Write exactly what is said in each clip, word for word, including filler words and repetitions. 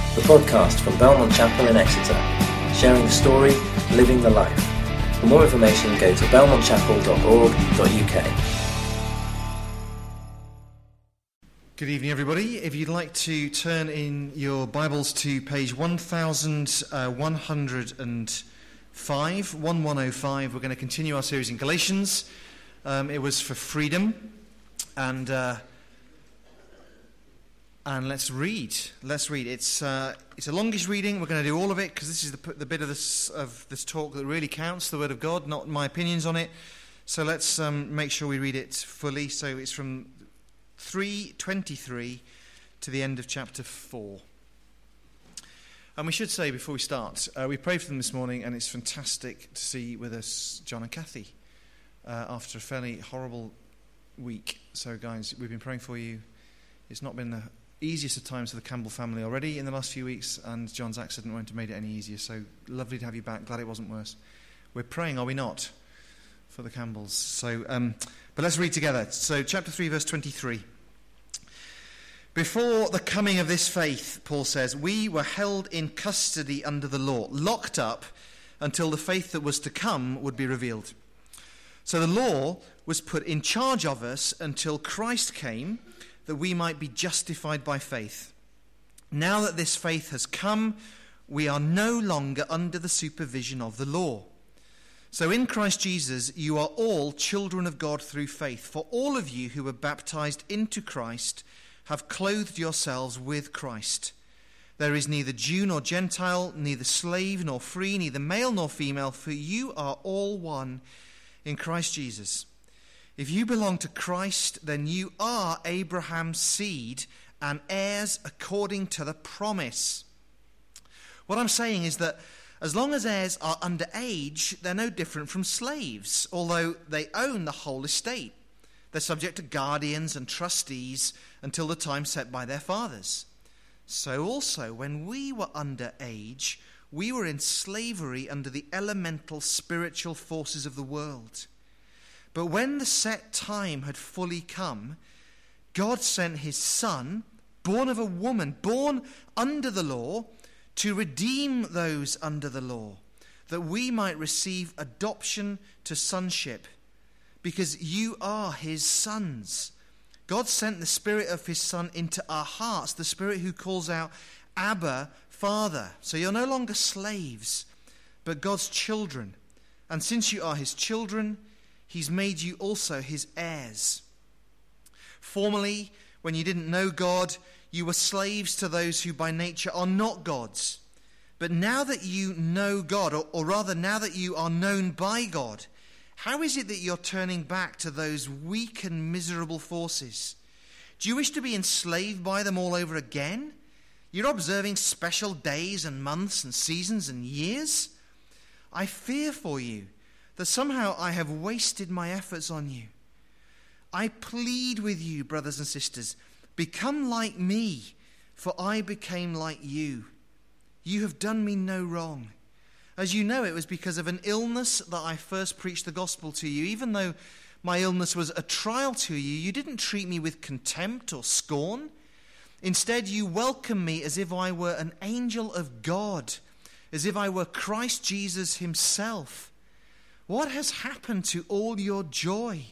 the podcast from Belmont Chapel in Exeter, sharing the story, living the life. For more information, go to belmont chapel dot org dot u k. Good evening, everybody. If you'd like to turn in your Bibles to page one thousand one hundred five, one one oh five, we're going to continue our series in Galatians. Um, it was for freedom, and uh, and let's read. Let's read. It's uh, it's a longish reading. We're going to do all of it because this is the, the bit of this of this talk that really counts, the Word of God, not my opinions on it. So let's um, make sure we read it fully. So it's from three twenty-three to the end of chapter four. And we should say before we start, uh, we prayed for them this morning, and it's fantastic to see with us John and Kathy uh, after a fairly horrible week. So guys, we've been praying for you. It's not been the easiest of times for the Campbell family already in the last few weeks, and John's accident won't have made it any easier. So lovely to have you back. Glad it wasn't worse. We're praying, are we not, for the Campbells? So, um, but let's read together. So chapter three, verse twenty-three. Before the coming of this faith, Paul says, we were held in custody under the law, locked up until the faith that was to come would be revealed. So the law was put in charge of us until Christ came, that we might be justified by faith. Now that this faith has come, we are no longer under the supervision of the law. So in Christ Jesus, you are all children of God through faith. For all of you who were baptized into Christ have clothed yourselves with Christ. There is neither Jew nor Gentile, neither slave nor free, neither male nor female, for you are all one in Christ Jesus. If you belong to Christ, then you are Abraham's seed and heirs according to the promise. What I'm saying is that as long as heirs are underage, they're no different from slaves, although they own the whole estate. They're subject to guardians and trustees until the time set by their fathers. So also, when we were underage, we were in slavery under the elemental spiritual forces of the world. But when the set time had fully come, God sent his Son, born of a woman, born under the law, to redeem those under the law, that we might receive adoption to sonship. Because you are his sons. God sent the Spirit of his Son into our hearts, the Spirit who calls out, Abba, Father. So you're no longer slaves, but God's children. And since you are his children, he's made you also his heirs. Formerly, when you didn't know God, you were slaves to those who by nature are not God's. But now that you know God, or, or rather now that you are known by God, how is it that you're turning back to those weak and miserable forces? Do you wish to be enslaved by them all over again? You're observing special days and months and seasons and years? I fear for you that somehow I have wasted my efforts on you. I plead with you, brothers and sisters, become like me, for I became like you. You have done me no wrong. As you know, it was because of an illness that I first preached the gospel to you. Even though my illness was a trial to you, you didn't treat me with contempt or scorn. Instead, you welcomed me as if I were an angel of God, as if I were Christ Jesus himself. What has happened to all your joy?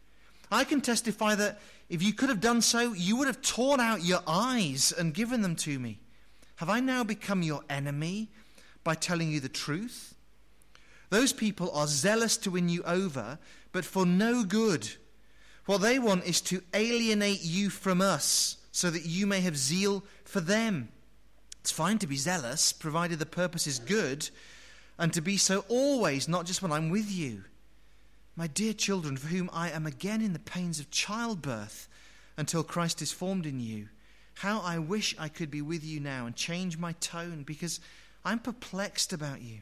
I can testify that if you could have done so, you would have torn out your eyes and given them to me. Have I now become your enemy by telling you the truth? Those people are zealous to win you over, but for no good. What they want is to alienate you from us, so that you may have zeal for them. It's fine to be zealous, provided the purpose is good, and to be so always, not just when I'm with you. My dear children, for whom I am again in the pains of childbirth, until Christ is formed in you, how I wish I could be with you now and change my tone, because I'm perplexed about you.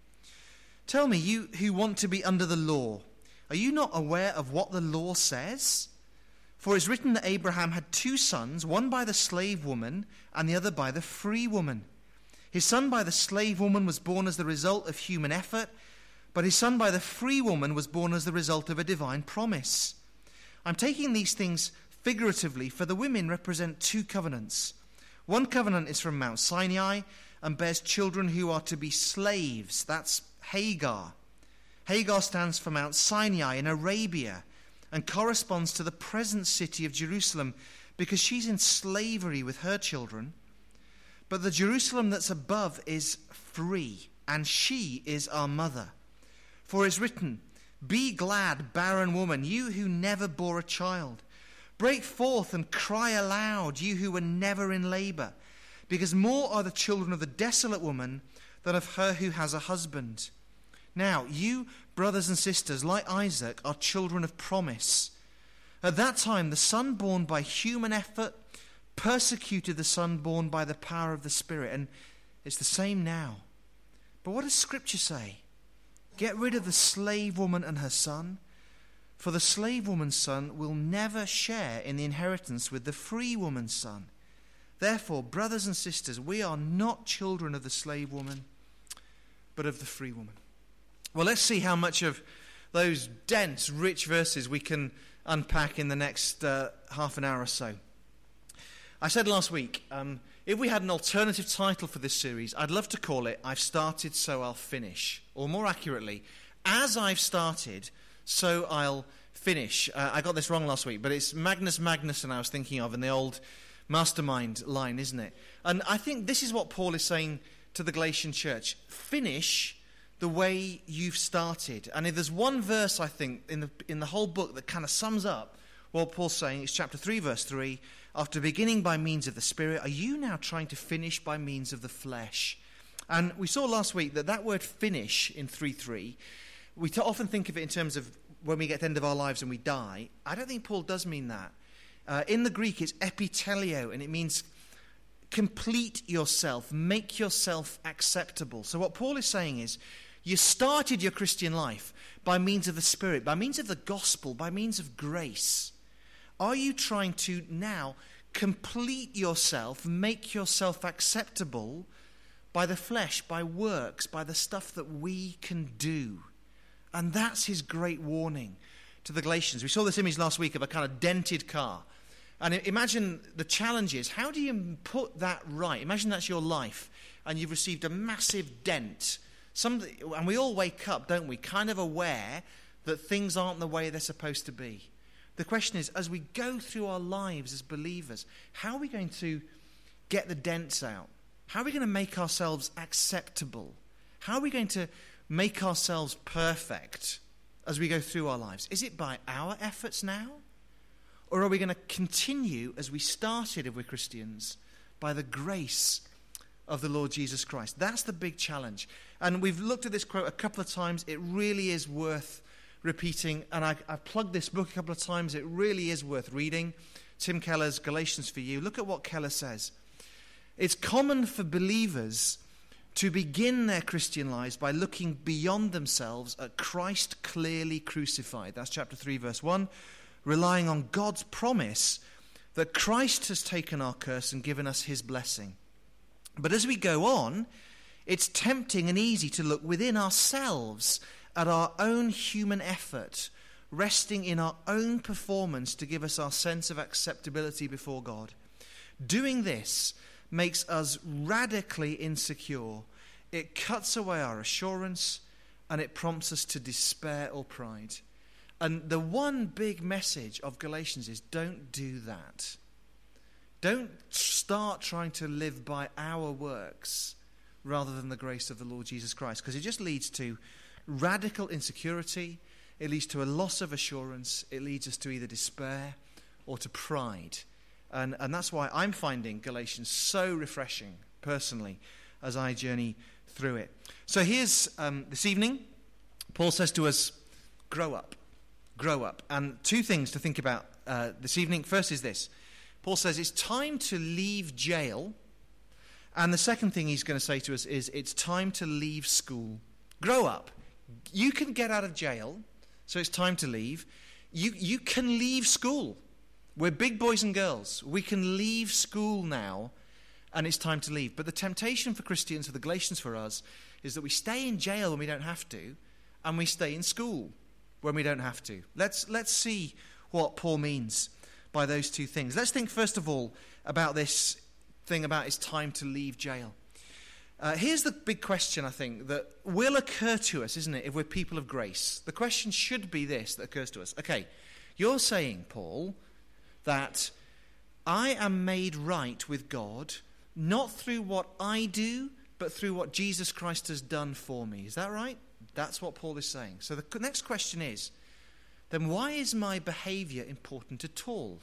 Tell me, you who want to be under the law, are you not aware of what the law says? For it's written that Abraham had two sons, one by the slave woman and the other by the free woman. His son by the slave woman was born as the result of human effort, but his son by the free woman was born as the result of a divine promise. I'm taking these things figuratively, for the women represent two covenants. One covenant is from Mount Sinai and bears children who are to be slaves. That's Hagar. Hagar stands for Mount Sinai in Arabia and corresponds to the present city of Jerusalem because she's in slavery with her children. But the Jerusalem that's above is free, and she is our mother. For it's written, "Be glad, barren woman, you who never bore a child. Break forth and cry aloud, you who were never in labor, because more are the children of the desolate woman than of her who has a husband." Now, you, brothers and sisters, like Isaac, are children of promise. At that time, the son born by human effort persecuted the son born by the power of the Spirit, and it's the same now. But what does Scripture say? Get rid of the slave woman and her son, for the slave woman's son will never share in the inheritance with the free woman's son. Therefore, brothers and sisters, we are not children of the slave woman, but of the free woman. Well, let's see how much of those dense, rich verses we can unpack in the next uh, half an hour or so. I said last week, um, if we had an alternative title for this series, I'd love to call it "I've Started, So I'll Finish." Or more accurately, "As I've started, so I'll finish." Uh, I got this wrong last week, but it's Magnus Magnusson I was thinking of in the old Mastermind line, isn't it? And I think this is what Paul is saying to the Galatian church. Finish the way you've started. And if there's one verse, I think, in the in the whole book that kind of sums up what Paul's saying, it's chapter three, verse three. After beginning by means of the Spirit, are you now trying to finish by means of the flesh? And we saw last week that that word finish in three three, we t- often think of it in terms of when we get to the end of our lives and we die. I don't think Paul does mean that. Uh, in the Greek, it's epitelio, and it means complete yourself, make yourself acceptable. So what Paul is saying is, you started your Christian life by means of the Spirit, by means of the gospel, by means of grace. Are you trying to now complete yourself, make yourself acceptable by the flesh, by works, by the stuff that we can do? And that's his great warning to the Galatians. We saw this image last week of a kind of dented car. And imagine the challenge is, how do you put that right? Imagine that's your life and you've received a massive dent. Some, and we all wake up, don't we, kind of aware that things aren't the way they're supposed to be. The question is, as we go through our lives as believers, how are we going to get the dents out? How are we going to make ourselves acceptable? How are we going to make ourselves perfect as we go through our lives? Is it by our efforts now? Or are we going to continue as we started, if we're Christians, by the grace of the Lord Jesus Christ? That's the big challenge. And we've looked at this quote a couple of times. It really is worth repeating. And I, I've plugged this book a couple of times. It really is worth reading. Tim Keller's Galatians for You. Look at what Keller says. It's common for believers to begin their Christian lives by looking beyond themselves at Christ clearly crucified. That's chapter three, verse one. Relying on God's promise that Christ has taken our curse and given us his blessing. But as we go on, it's tempting and easy to look within ourselves at our own human effort, resting in our own performance to give us our sense of acceptability before God. Doing this makes us radically insecure. It cuts away our assurance and it prompts us to despair or pride. And the one big message of Galatians is, don't do that. Don't start trying to live by our works rather than the grace of the Lord Jesus Christ, because it just leads to radical insecurity. It leads to a loss of assurance. It leads us to either despair or to pride. And, and that's why I'm finding Galatians so refreshing, personally, as I journey through it. So here's, um, this evening, Paul says to us, grow up. Grow up. And two things to think about uh, this evening. First is this. Paul says it's time to leave jail. And the second thing he's going to say to us is it's time to leave school. Grow up. You can get out of jail, so it's time to leave. You, you can leave school. We're big boys and girls. We can leave school now, and it's time to leave. But the temptation for Christians, for the Galatians, for us, is that we stay in jail when we don't have to, and we stay in school when we don't have to. Let's let's see what Paul means by those two things. Let's think first of all about this thing about it's time to leave jail. Uh, here's the big question, I think, that will occur to us, isn't it, if we're people of grace? The question should be this that occurs to us. Okay, you're saying, Paul, that I am made right with God, not through what I do, but through what Jesus Christ has done for me. Is that right? That's what Paul is saying. So the next question is, then why is my behavior important at all?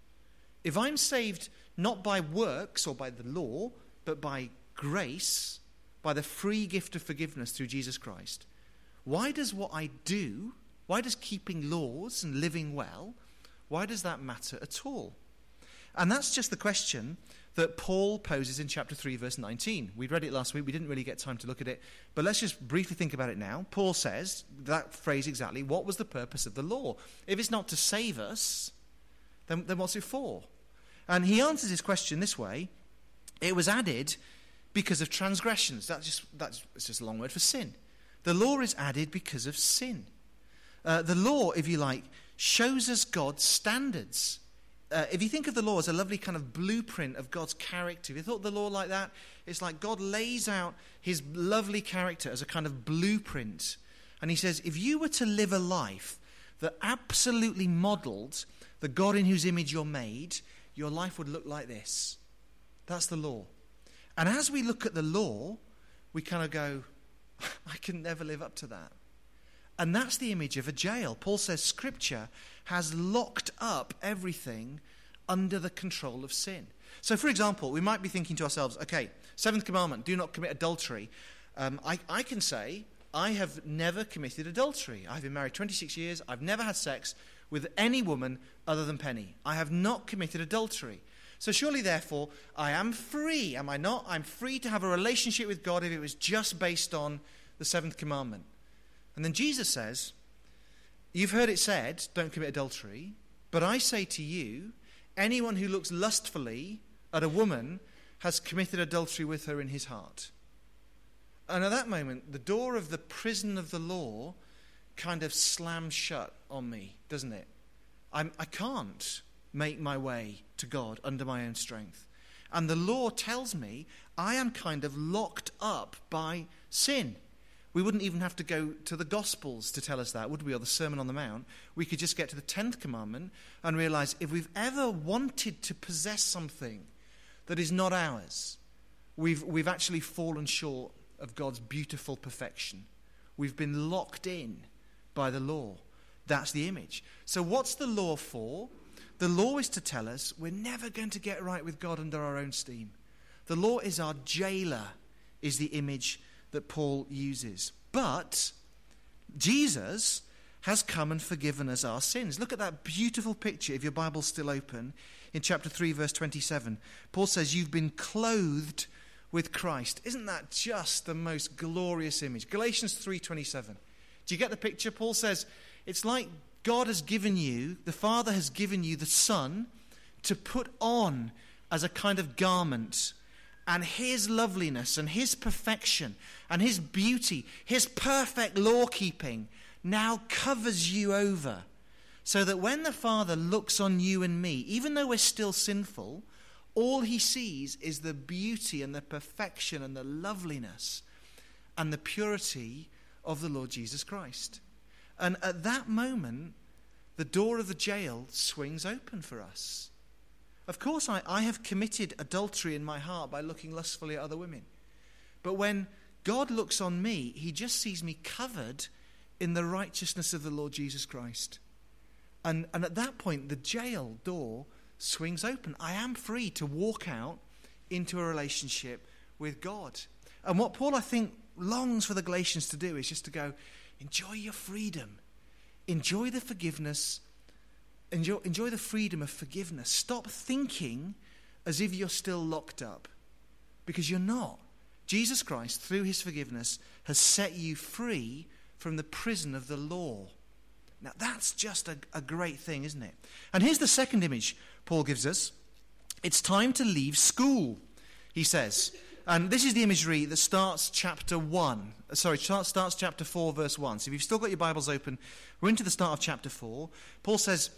If I'm saved not by works or by the law, but by grace, by the free gift of forgiveness through Jesus Christ, why does what I do, why does keeping laws and living well, why does that matter at all? And that's just the question that Paul poses in chapter three, verse nineteen. We read it last week. We didn't really get time to look at it. But let's just briefly think about it now. Paul says, that phrase exactly, what was the purpose of the law? If it's not to save us, then, then what's it for? And he answers his question this way. It was added because of transgressions. That's just, that's it's just a long word for sin. The law is added because of sin. Uh, the law, if you like, shows us God's standards. Uh, if you think of the law as a lovely kind of blueprint of God's character, if you thought the law like that, it's like God lays out his lovely character as a kind of blueprint. And he says, if you were to live a life that absolutely modeled the God in whose image you're made, your life would look like this. That's the law. And as we look at the law, we kind of go, I can never live up to that. And that's the image of a jail. Paul says Scripture has locked up everything under the control of sin. So, for example, we might be thinking to ourselves, okay, seventh commandment, do not commit adultery. Um, I, I can say, I have never committed adultery. I've been married twenty-six years. I've never had sex with any woman other than Penny. I have not committed adultery. So surely, therefore, I am free, am I not? I'm free to have a relationship with God if it was just based on the seventh commandment. And then Jesus says, you've heard it said, don't commit adultery, but I say to you, anyone who looks lustfully at a woman has committed adultery with her in his heart. And at that moment, the door of the prison of the law kind of slams shut on me, doesn't it? I'm, I can't make my way to God under my own strength. And the law tells me I am kind of locked up by sin. We wouldn't even have to go to the Gospels to tell us that, would we, or the Sermon on the Mount? We could just get to the tenth commandment and realize if we've ever wanted to possess something that is not ours, we've, we've actually fallen short of God's beautiful perfection. We've been locked in by the law. That's the image. So what's the law for? The law is to tell us we're never going to get right with God under our own steam. The law is our jailer, is the image that Paul uses. But Jesus has come and forgiven us our sins. Look at that beautiful picture, if your Bible's still open, in chapter three, verse twenty-seven. Paul says, you've been clothed with Christ. Isn't that just the most glorious image? Galatians three twenty-seven. Do you get the picture? Paul says, it's like God has given you, the Father has given you the Son to put on as a kind of garment. And his loveliness and his perfection and his beauty, his perfect law-keeping now covers you over. So that when the Father looks on you and me, even though we're still sinful, all he sees is the beauty and the perfection and the loveliness and the purity of the Lord Jesus Christ. And at that moment, the door of the jail swings open for us. Of course, I, I have committed adultery in my heart by looking lustfully at other women. But when God looks on me, he just sees me covered in the righteousness of the Lord Jesus Christ. And, and at that point, the jail door swings open. I am free to walk out into a relationship with God. And what Paul, I think, longs for the Galatians to do is just to go, enjoy your freedom. Enjoy the forgiveness. Enjoy, enjoy the freedom of forgiveness. Stop thinking as if you're still locked up, because you're not. Jesus Christ, through his forgiveness, has set you free from the prison of the law. Now, that's just a, a great thing, isn't it? And here's the second image Paul gives us. It's time to leave school, he says. And this is the imagery that starts chapter one. Sorry, starts chapter four, verse one. So if you've still got your Bibles open, we're into the start of chapter four. Paul says,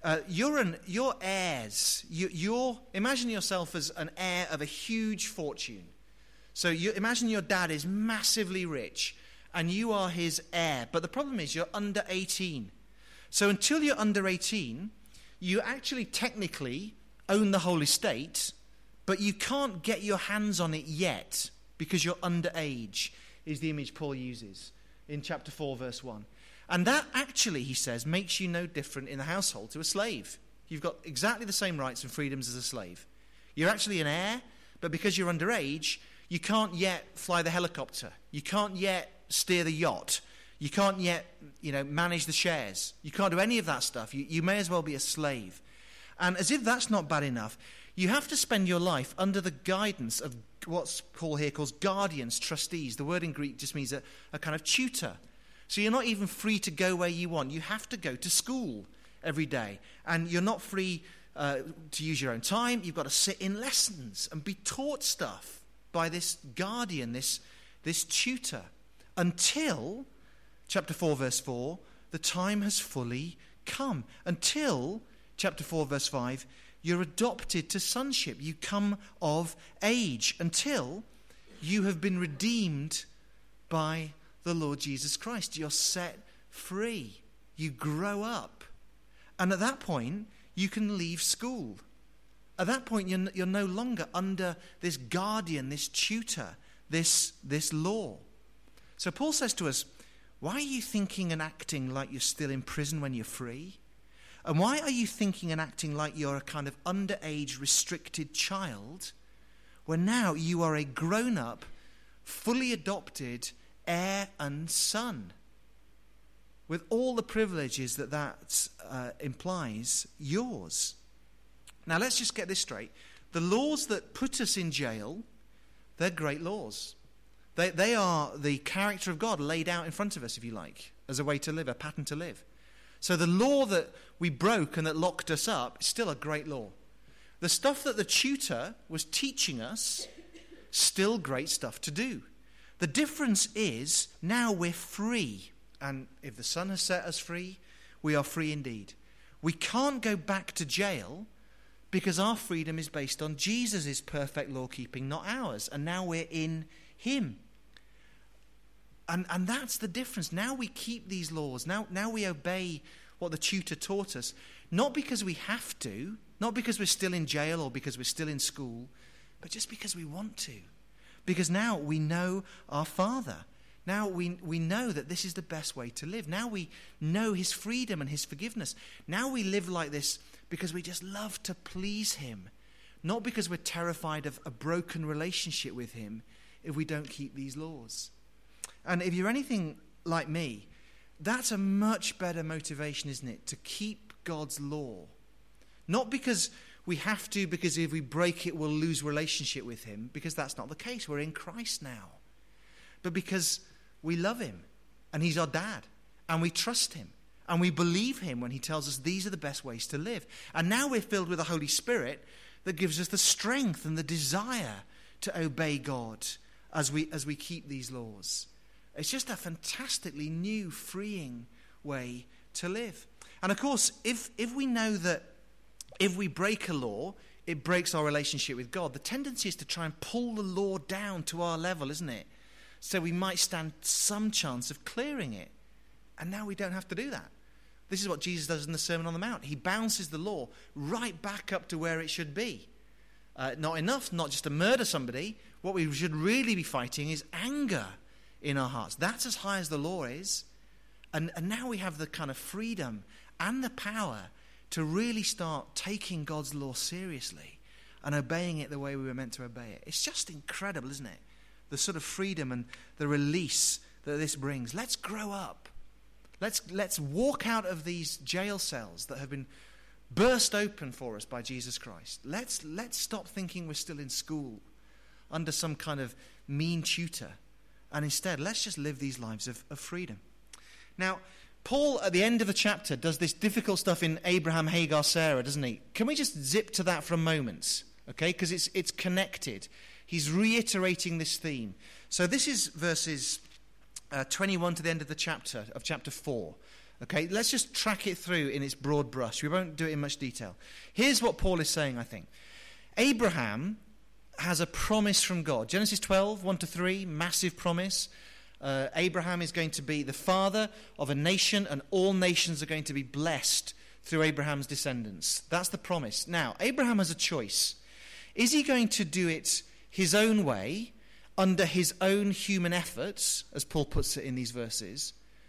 Uh, you're an, you're heirs. You, you're, imagine yourself as an heir of a huge fortune. So you imagine your dad is massively rich and you are his heir. But the problem is you're under eighteen. So until you're under eighteen, you actually technically own the whole estate, but you can't get your hands on it yet because you're underage, is the image Paul uses in chapter four, verse one. And that actually, he says, makes you no different in the household to a slave. You've got exactly the same rights and freedoms as a slave. You're actually an heir, but because you're underage, you can't yet fly the helicopter. You can't yet steer the yacht. You can't yet, you know, manage the shares. You can't do any of that stuff. You, you may as well be a slave. And as if that's not bad enough, you have to spend your life under the guidance of what Paul here calls guardians, trustees. The word in Greek just means a, a kind of tutor. So you're not even free to go where you want. You have to go to school every day. And you're not free uh, to use your own time. You've got to sit in lessons and be taught stuff by this guardian, this, this tutor, until, chapter four, verse four, the time has fully come. Until, chapter four, verse five, you're adopted to sonship. You come of age. Until you have been redeemed by the Lord Jesus Christ. You're set free. You grow up. And at that point, you can leave school. At that point, you're, you're no longer under this guardian, this tutor, this, this law. So Paul says to us, why are you thinking and acting like you're still in prison when you're free? And why are you thinking and acting like you're a kind of underage, restricted child, when now you are a grown-up, fully adopted heir and son, with all the privileges that that uh, implies yours? Now let's just get this straight. The laws that put us in jail, they're great laws. They, they are the character of God laid out in front of us, if you like, as a way to live, a pattern to live. So the law that we broke and that locked us up is still a great law. The stuff that the tutor was teaching us, still great stuff to do. The difference is now we're free. And if the Son has set us free, we are free indeed. We can't go back to jail because our freedom is based on Jesus' perfect law keeping, not ours. And now we're in him. And and that's the difference. Now we keep these laws. Now, now we obey what the tutor taught us. Not because we have to, not because we're still in jail or because we're still in school, but just because we want to. Because now we know our Father. Now we, we know that this is the best way to live. Now we know his freedom and his forgiveness. Now we live like this because we just love to please him. Not because we're terrified of a broken relationship with him if we don't keep these laws. And if you're anything like me, that's a much better motivation, isn't it? To keep God's law. Not because we have to, because if we break it, we'll lose relationship with him, because that's not the case. We're in Christ now. But because we love him, and he's our dad, and we trust him, and we believe him when he tells us these are the best ways to live. And now we're filled with the Holy Spirit that gives us the strength and the desire to obey God as we as we keep these laws. It's just a fantastically new, freeing way to live. And of course, if if we know that if we break a law, it breaks our relationship with God, the tendency is to try and pull the law down to our level, isn't it? So we might stand some chance of clearing it. And now we don't have to do that. This is what Jesus does in the Sermon on the Mount. He bounces the law right back up to where it should be. Uh, not enough, not just to murder somebody. What we should really be fighting is anger in our hearts. That's as high as the law is. And, and now we have the kind of freedom and the power to really start taking God's law seriously and obeying it the way we were meant to obey it. It's just incredible, isn't it? The sort of freedom and the release that this brings. Let's grow up. Let's, let's walk out of these jail cells that have been burst open for us by Jesus Christ. Let's, let's stop thinking we're still in school under some kind of mean tutor. And instead, let's just live these lives of, of freedom. Now, Paul, at the end of the chapter, does this difficult stuff in Abraham, Hagar, Sarah, doesn't he? Can we just zip to that for a moment? Okay, because it's it's connected. He's reiterating this theme. So this is verses uh, twenty-one to the end of the chapter, of chapter four. Okay, let's just track it through in its broad brush. We won't do it in much detail. Here's what Paul is saying, I think. Abraham has a promise from God. Genesis twelve, one to three, massive promise. Uh, Abraham is going to be the father of a nation, and all nations are going to be blessed through Abraham's descendants. That's the promise. Now, Abraham has a choice. Is he going to do it his own way, under his own human efforts, as Paul puts it in these verses,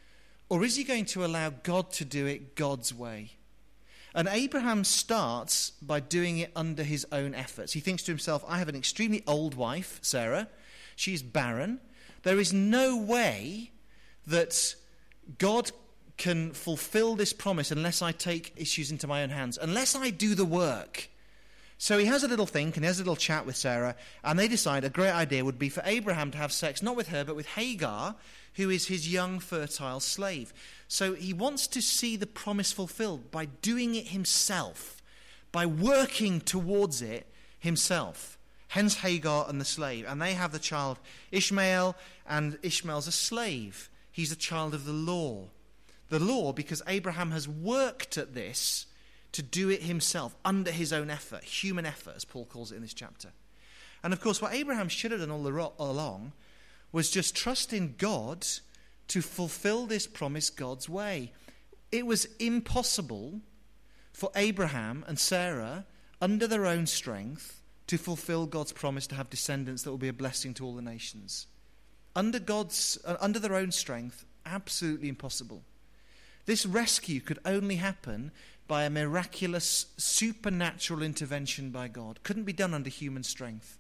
or is he going to allow God to do it God's way? And Abraham starts by doing it under his own efforts. He thinks to himself, I have an extremely old wife, Sarah. She's barren. There is no way that God can fulfill this promise unless I take issues into my own hands, unless I do the work. So he has a little think, and he has a little chat with Sarah, and they decide a great idea would be for Abraham to have sex, not with her, but with Hagar, who is his young, fertile slave. So he wants to see the promise fulfilled by doing it himself, by working towards it himself. Hence Hagar and the slave. And they have the child Ishmael, and Ishmael's a slave. He's a child of the law. The law, because Abraham has worked at this to do it himself, under his own effort, human effort, as Paul calls it in this chapter. And of course, what Abraham should have done all, the ro- all along was just trust in God to fulfill this promise God's way. It was impossible for Abraham and Sarah, under their own strength, to fulfill God's promise to have descendants that will be a blessing to all the nations. Under God's, uh, under their own strength, absolutely impossible. This rescue could only happen by a miraculous, supernatural intervention by God. Couldn't be done under human strength.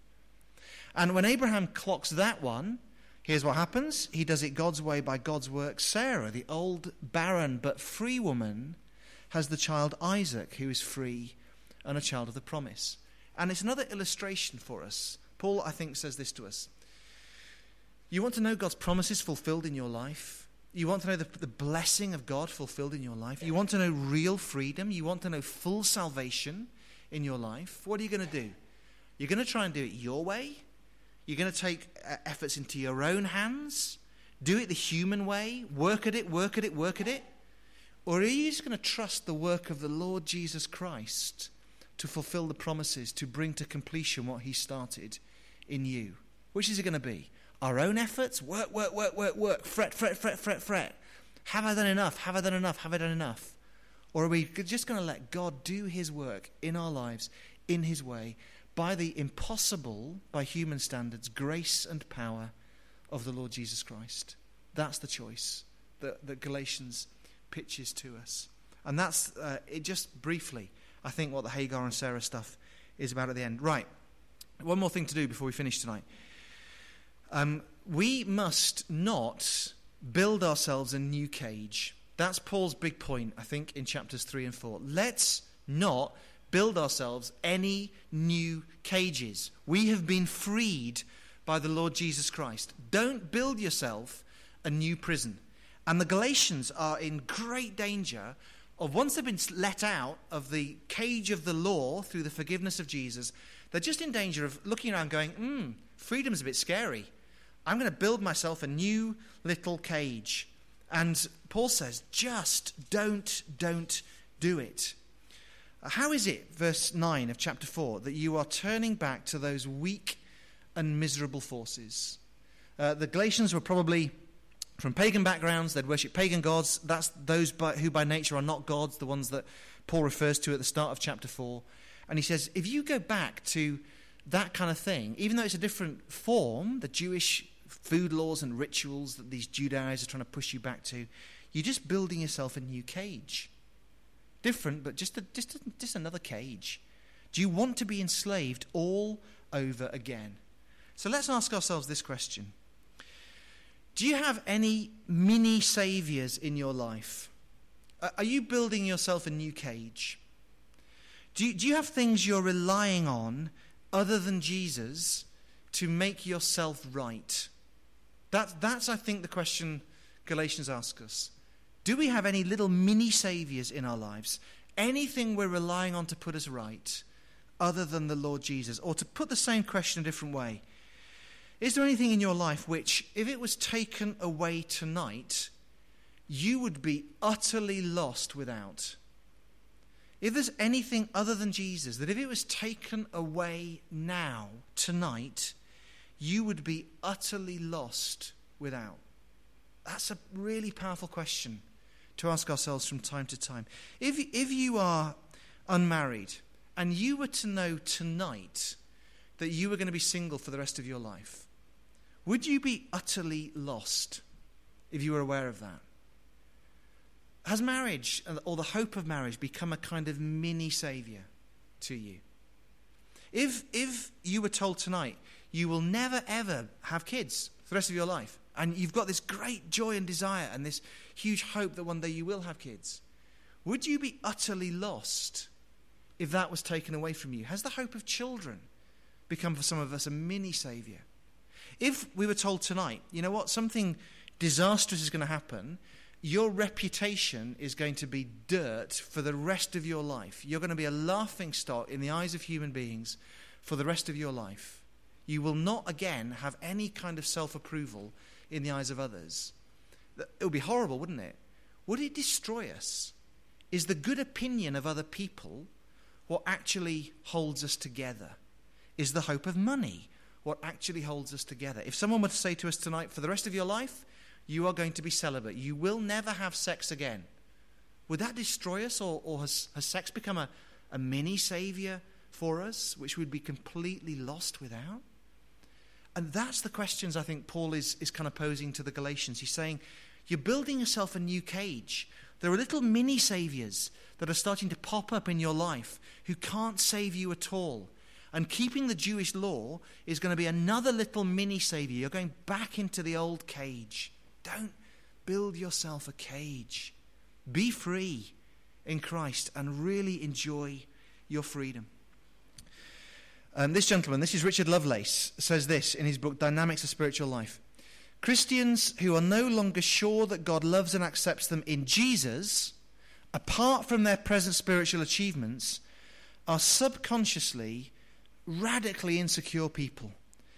And when Abraham clocks that one, here's what happens. He does it God's way by God's work. Sarah, the old, barren, but free woman, has the child Isaac, who is free and a child of the promise. And it's another illustration for us. Paul, I think, says this to us. You want to know God's promises fulfilled in your life? You want to know the, the blessing of God fulfilled in your life? You want to know real freedom? You want to know full salvation in your life? What are you going to do? You're going to try and do it your way? You're going to take uh, efforts into your own hands? Do it the human way? Work at it, work at it, work at it? Or are you just going to trust the work of the Lord Jesus Christ to fulfill the promises, to bring to completion what he started in you? Which is it going to be? Our own efforts? Work, work, work, work, work. Fret, fret, fret, fret, fret. Have I done enough? Have I done enough? Have I done enough? Or are we just going to let God do his work in our lives, in his way, by the impossible, by human standards, grace and power of the Lord Jesus Christ? That's the choice that, that Galatians pitches to us. And that's, uh, it just briefly, I think, what the Hagar and Sarah stuff is about at the end. Right. One more thing to do before we finish tonight. Um, we must not build ourselves a new cage. That's Paul's big point, I think, in chapters three and four. Let's not build ourselves any new cages. We have been freed by the Lord Jesus Christ. Don't build yourself a new prison. And the Galatians are in great danger of, once they've been let out of the cage of the law through the forgiveness of Jesus, they're just in danger of looking around going, hmm, freedom's a bit scary. I'm going to build myself a new little cage. And Paul says, just don't, don't do it. How is it, verse nine of chapter four, that you are turning back to those weak and miserable forces? Uh, the Galatians were probably from pagan backgrounds. They'd worship pagan gods. That's those by, who by nature are not gods, the ones that Paul refers to at the start of chapter four. And he says, if you go back to that kind of thing, even though it's a different form, the Jewish food laws and rituals that these Judaizers are trying to push you back to, you're just building yourself a new cage. Different, but just a, just a, just another cage. Do you want to be enslaved all over again? So let's ask ourselves this question. Do you have any mini saviors in your life? Are you building yourself a new cage? Do you, do you have things you're relying on other than Jesus to make yourself right? That, that's, I think, the question Galatians asks us. Do we have any little mini saviors in our lives? Anything we're relying on to put us right other than the Lord Jesus? Or to put the same question a different way, is there anything in your life which, if it was taken away tonight, you would be utterly lost without. If there's anything other than Jesus, that if it was taken away now, tonight, you would be utterly lost without. That's a really powerful question to ask ourselves from time to time. If, if you are unmarried and you were to know tonight that you were going to be single for the rest of your life, would you be utterly lost if you were aware of that? Has marriage or the hope of marriage become a kind of mini saviour to you? If, if you were told tonight you will never ever have kids for the rest of your life, and you've got this great joy and desire and this huge hope that one day you will have kids, would you be utterly lost if that was taken away from you? Has the hope of children become for some of us a mini saviour? If we were told tonight, you know what, something disastrous is going to happen, your reputation is going to be dirt for the rest of your life. You're going to be a laughing stock in the eyes of human beings for the rest of your life. You will not again have any kind of self-approval in the eyes of others. It would be horrible, wouldn't it? Would it destroy us? Is the good opinion of other people what actually holds us together? Is the hope of money what actually holds us together? If someone were to say to us tonight, for the rest of your life, you are going to be celibate, you will never have sex again, would that destroy us? Or, or has, has sex become a, a mini saviour for us, which we'd be completely lost without? And that's the questions I think Paul is, is kind of posing to the Galatians. He's saying, you're building yourself a new cage. There are little mini saviours that are starting to pop up in your life who can't save you at all. And keeping the Jewish law is going to be another little mini saviour. You're going back into the old cage. Don't build yourself a cage. Be free in Christ and really enjoy your freedom. Um, this gentleman, this is Richard Lovelace, says this in his book, Dynamics of Spiritual Life. Christians who are no longer sure that God loves and accepts them in Jesus, apart from their present spiritual achievements, are subconsciously radically insecure people.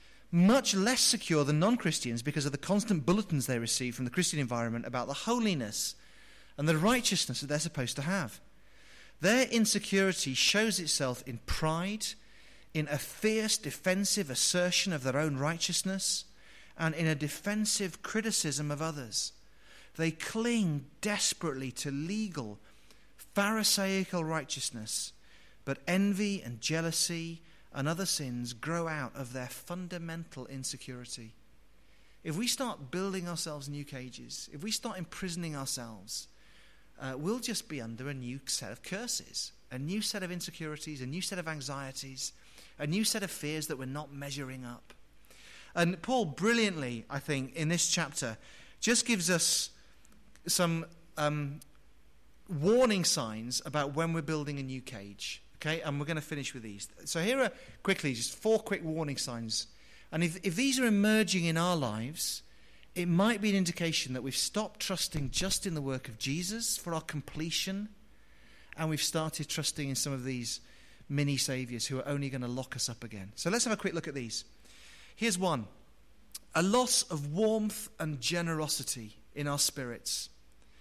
Much less secure than non-Christians because of the constant bulletins they receive from the Christian environment about the holiness and the righteousness that they're supposed to have. Their insecurity shows itself in pride, in a fierce defensive assertion of their own righteousness, and in a defensive criticism of others. They cling desperately to legal, pharisaical righteousness, but envy and jealousy and other sins grow out of their fundamental insecurity. If we start building ourselves new cages, if we start imprisoning ourselves, uh, we'll just be under a new set of curses, a new set of insecurities, a new set of anxieties, a new set of fears that we're not measuring up. And Paul brilliantly, I think, in this chapter, just gives us some um, warning signs about when we're building a new cage. Okay, and we're going to finish with these. So here are, quickly, just four quick warning signs. And if, if these are emerging in our lives, it might be an indication that we've stopped trusting just in the work of Jesus for our completion, and we've started trusting in some of these mini saviours who are only going to lock us up again. So let's have a quick look at these. Here's one. A loss of warmth and generosity in our spirits.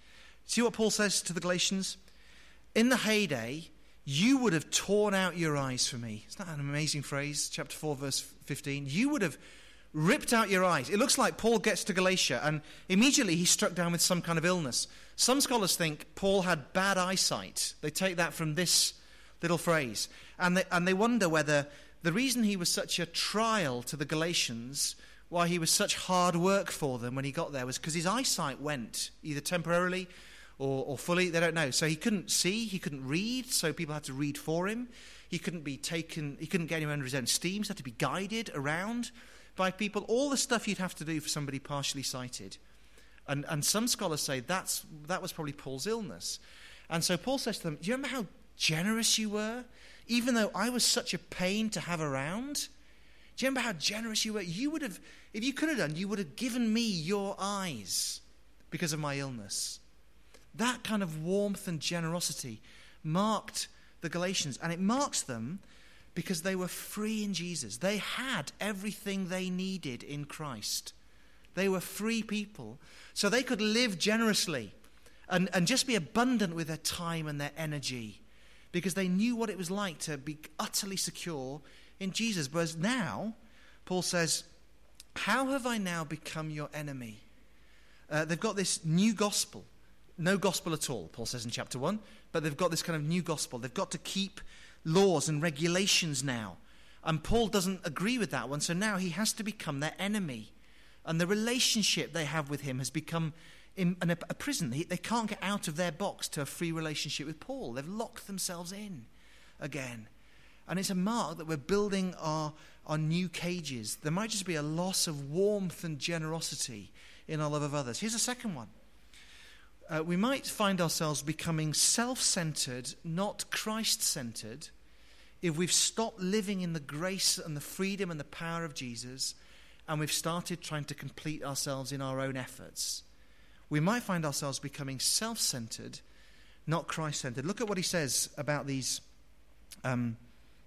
See what Paul says to the Galatians? In the heyday, you would have torn out your eyes for me. Isn't that an amazing phrase? Chapter four, verse fifteen. You would have ripped out your eyes. It looks like Paul gets to Galatia and immediately he's struck down with some kind of illness. Some scholars think Paul had bad eyesight. They take that from this little phrase. And they, and they wonder whether the reason he was such a trial to the Galatians, why he was such hard work for them when he got there, was because his eyesight went, either temporarily Or, or fully, they don't know. So he couldn't see, he couldn't read, so people had to read for him. He couldn't be taken, he couldn't get anywhere under his own steam, so he had to be guided around by people. All the stuff you'd have to do for somebody partially sighted. And and some scholars say that's that was probably Paul's illness. And so Paul says to them, do you remember how generous you were? Even though I was such a pain to have around? Do you remember how generous you were? You would have, if you could have done, you would have given me your eyes because of my illness. That kind of warmth and generosity marked the Galatians, and it marks them because they were free in Jesus. They had everything they needed in Christ. They were free people. So they could live generously and, and just be abundant with their time and their energy because they knew what it was like to be utterly secure in Jesus. Whereas now, Paul says, how have I now become your enemy? Uh, they've got this new gospel. No gospel at all, Paul says in chapter one. But they've got this kind of new gospel. They've got to keep laws and regulations now. And Paul doesn't agree with that one. So now he has to become their enemy. And the relationship they have with him has become in, in a, a prison. They, they can't get out of their box to a free relationship with Paul. They've locked themselves in again. And it's a mark that we're building our, our new cages. There might just be a loss of warmth and generosity in our love of others. Here's a second one. Uh, we might find ourselves becoming self-centered, not Christ-centered, if we've stopped living in the grace and the freedom and the power of Jesus, and we've started trying to complete ourselves in our own efforts. We might find ourselves becoming self-centered, not Christ-centered. Look at what he says about these um,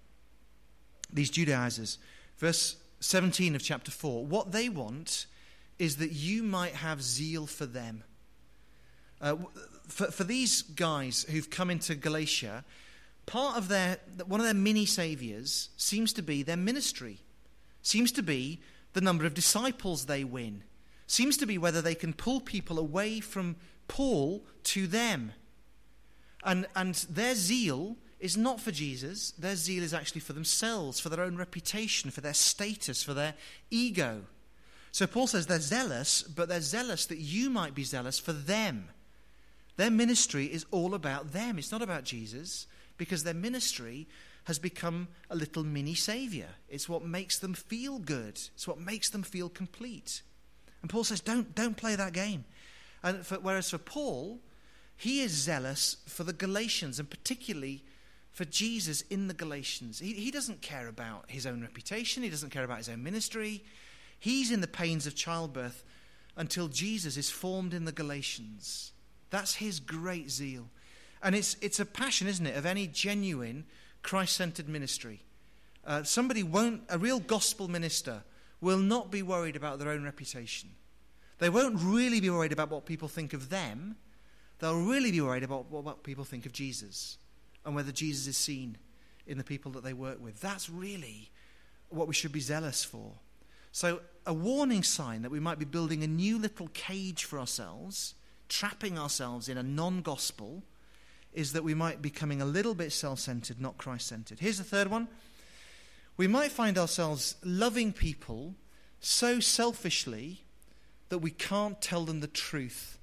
these Judaizers. Verse seventeen of chapter four. What they want is that you might have zeal for them. Uh, for, for these guys who've come into Galatia, part of their, one of their mini saviours seems to be their ministry. Seems to be the number of disciples they win. Seems to be whether they can pull people away from Paul to them. And, and their zeal is not for Jesus. Their zeal is actually for themselves, for their own reputation, for their status, for their ego. So Paul says they're zealous, but they're zealous that you might be zealous for them. Their ministry is all about them. It's not about Jesus, because their ministry has become a little mini saviour. It's what makes them feel good. It's what makes them feel complete. And Paul says, don't, don't play that game. And for, whereas for Paul, he is zealous for the Galatians, and particularly for Jesus in the Galatians. He, he doesn't care about his own reputation. He doesn't care about his own ministry. He's in the pains of childbirth until Jesus is formed in the Galatians. That's his great zeal. And it's it's a passion, isn't it, of any genuine Christ-centered ministry. Uh, somebody won't, a real gospel minister will not be worried about their own reputation. They won't really be worried about what people think of them. They'll really be worried about what, what people think of Jesus and whether Jesus is seen in the people that they work with. That's really what we should be zealous for. So a warning sign that we might be building a new little cage for ourselves, trapping ourselves in a non-gospel, is that we might be becoming a little bit self-centered, not Christ-centered. Here's the third one. We might find ourselves loving people so selfishly that we can't tell them the truth.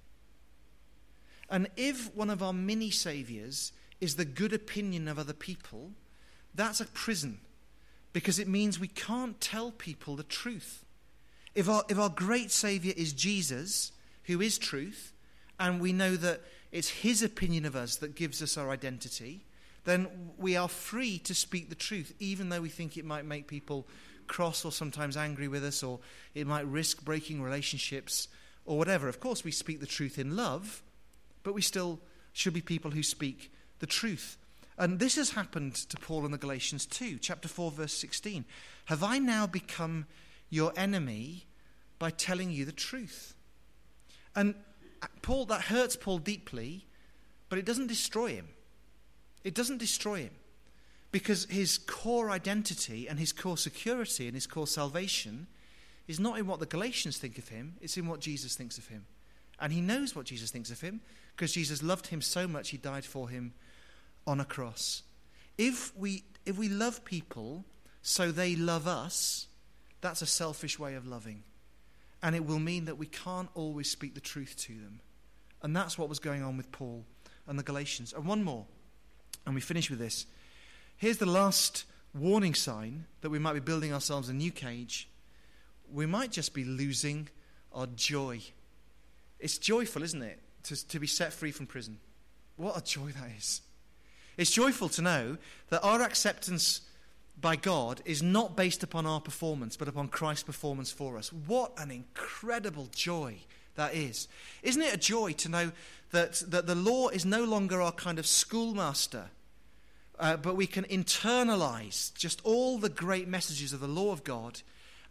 And if one of our mini saviours is the good opinion of other people, that's a prison, because it means we can't tell people the truth. If our, if our great saviour is Jesus, who is truth, and we know that it's his opinion of us that gives us our identity, then we are free to speak the truth, even though we think it might make people cross or sometimes angry with us, or it might risk breaking relationships or whatever. Of course, we speak the truth in love, but we still should be people who speak the truth. And this has happened to Paul in the Galatians too. Chapter four, verse sixteen. Have I now become your enemy by telling you the truth? And Paul, that hurts Paul deeply, but it doesn't destroy him. It doesn't destroy him, because his core identity and his core security and his core salvation is not in what the Galatians think of him, it's in what Jesus thinks of him. And he knows what Jesus thinks of him, because Jesus loved him so much he died for him on a cross. If we if we love people so they love us, that's a selfish way of loving. And it will mean that we can't always speak the truth to them. And that's what was going on with Paul and the Galatians. And one more, and we finish with this. Here's the last warning sign that we might be building ourselves a new cage. We might just be losing our joy. It's joyful, isn't it, to, to be set free from prison? What a joy that is. It's joyful to know that our acceptance by God is not based upon our performance, but upon Christ's performance for us. What an incredible joy that is. Isn't it a joy to know that, that the law is no longer our kind of schoolmaster, uh, but we can internalize just all the great messages of the law of God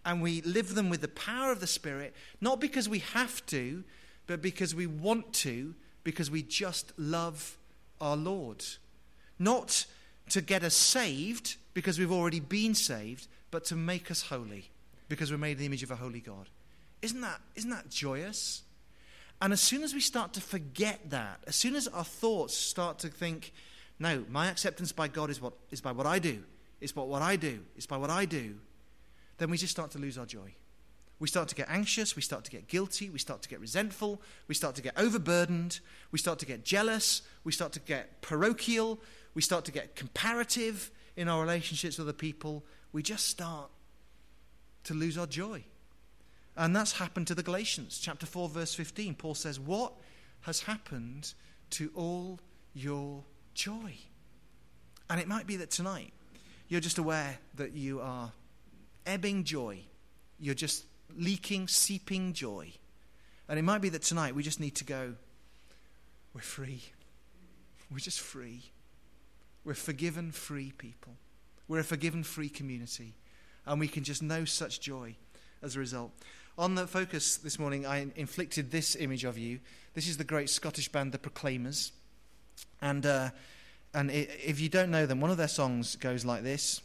and we live them with the power of the Spirit, not because we have to, but because we want to, because we just love our Lord. Not to get us saved because we've already been saved, but to make us holy because we're made in the image of a holy God. Isn't that, isn't that joyous? And as soon as we start to forget that, as soon as our thoughts start to think, no, my acceptance by God is what is by what I do. It's by what I do. It's by what I do. Then we just start to lose our joy. We start to get anxious. We start to get guilty. We start to get resentful. We start to get overburdened. We start to get jealous. We start to get parochial. We start to get comparative in our relationships with other people. We just start to lose our joy. And that's happened to the Galatians. Chapter four, verse fifteen. Paul says, what has happened to all your joy? And it might be that tonight you're just aware that you are ebbing joy. You're just leaking, seeping joy. And it might be that tonight we just need to go, we're free. We're just free. We're forgiven, free people. We're a forgiven, free community. And we can just know such joy as a result. On the focus this morning, I inflicted this image of you. This is the great Scottish band, The Proclaimers. And uh, and it, if you don't know them, one of their songs goes like this.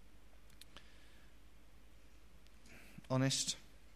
Honest.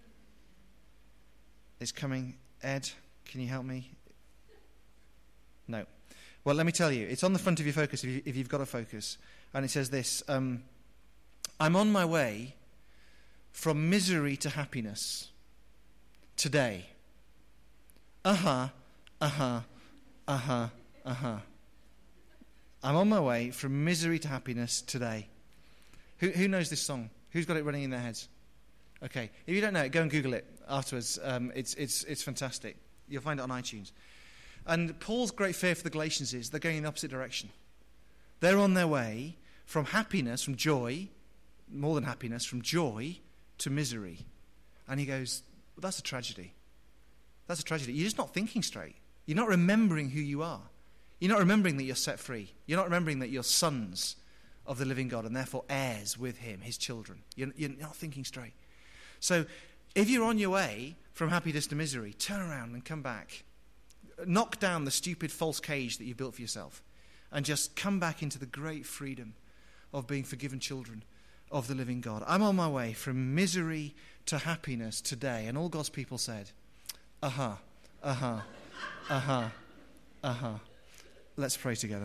It's coming. Ed, can you help me? No. Well, let me tell you. It's on the front of your focus if, you, if you've got a focus. And it says this. Um, I'm on my way from misery to happiness today. Uh-huh, uh-huh, uh-huh, uh-huh. I'm on my way from misery to happiness today. Who, who knows this song? Who's got it running in their heads? Okay, if you don't know it, go and Google it afterwards. Um, it's it's it's fantastic. You'll find it on iTunes. And Paul's great fear for the Galatians is they're going in the opposite direction. They're on their way from happiness, from joy, more than happiness, from joy to misery. And he goes, well, that's a tragedy. That's a tragedy. You're just not thinking straight. You're not remembering who you are. You're not remembering that you're set free. You're not remembering that you're sons of the living God and therefore heirs with him, his children. You're, you're not thinking straight. So if you're on your way from happiness to misery, turn around and come back. Knock down the stupid false cage that you've built for yourself and just come back into the great freedom of being forgiven children of the living God. I'm on my way from misery to happiness today. And all God's people said, uh-huh, uh-huh, uh-huh, uh-huh. Let's pray together.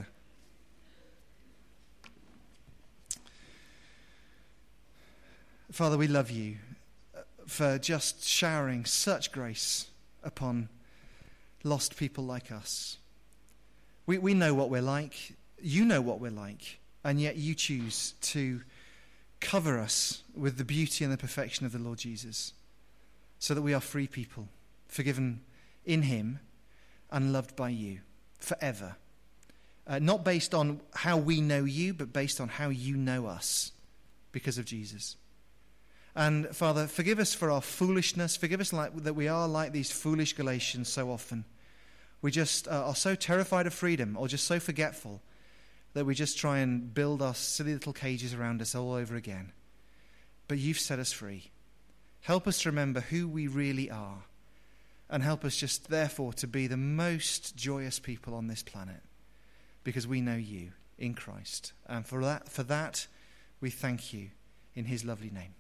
Father, we love you for just showering such grace upon lost people like us. We we know what we're like. You know what we're like. And yet you choose to cover us with the beauty and the perfection of the Lord Jesus so that we are free people, forgiven in him and loved by you forever. Uh, not based on how we know you, but based on how you know us because of Jesus. And Father, forgive us for our foolishness. Forgive us like, that we are like these foolish Galatians so often. We just uh, are so terrified of freedom or just so forgetful that we just try and build our silly little cages around us all over again. But you've set us free. Help us to remember who we really are. And help us just therefore to be the most joyous people on this planet because we know you in Christ. And for that, for that we thank you in his lovely name.